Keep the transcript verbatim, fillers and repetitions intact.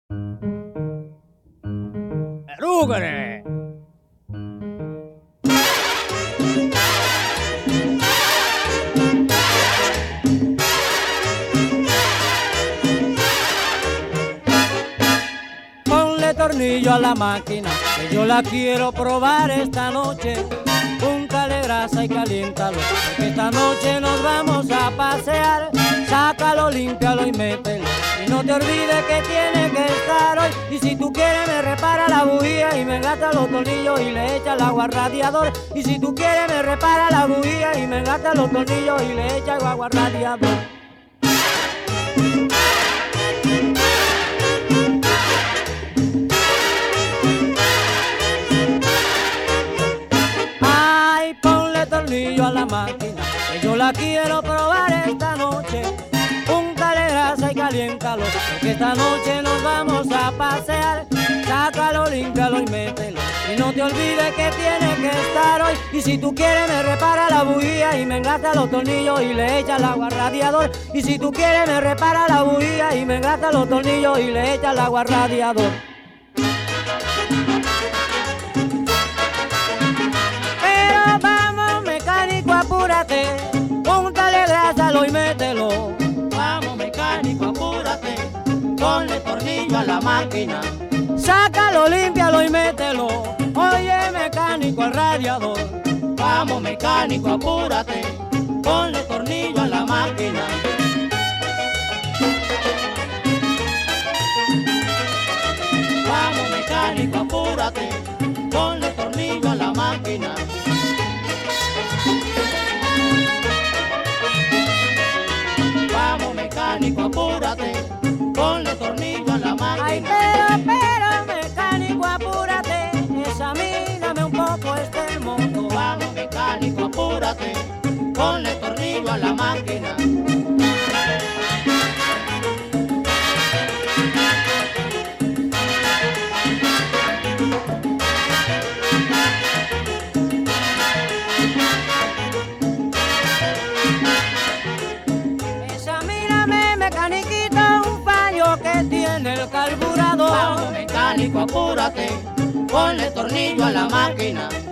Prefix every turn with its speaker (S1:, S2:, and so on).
S1: ¡Rúgare! Ponle tornillo a la máquina, que yo la quiero probar esta noche. Úntale grasa y caliéntalo, porque esta noche nos vamos a pasear. Sácalo, límpialo y mételo, y no te olvides que tiene que estar hoy. Y si tú quieres me repara la bujía y me engata los tornillos y le echa el agua al radiador. Y si tú quieres me repara la bujía y me engata los tornillos y le echa el agua al radiador. A la máquina, que yo la quiero probar esta noche. Úntale grasa y caliéntalo, porque esta noche nos vamos a pasear. Sácalo, límpialo y mételo, y no te olvides que tiene que estar hoy. Y si tú quieres me repara la bujía y me engata los tornillos y le echa el agua al radiador. Y si tú quieres me repara la bujía y me engata los tornillos y le echa el agua al radiador. Apúrate, póntale grásalo y mételo.
S2: Vamos mecánico, apúrate, ponle tornillo a la máquina.
S1: Sácalo, límpialo y mételo. Oye mecánico al radiador.
S2: Vamos mecánico, apúrate, ponle tornillo a la máquina. Vamos mecánico, apúrate, ponle tornillo a la máquina. Vamos mecánico, apúrate, ponle tornillo a la máquina.
S1: Ay, pero, pero, mecánico, apúrate, examíname un poco este moto.
S2: Vamos mecánico, apúrate, ponle tornillo a la máquina.
S1: El carburador.
S2: Vamos mecánico, apúrate, ponle tornillo a la máquina.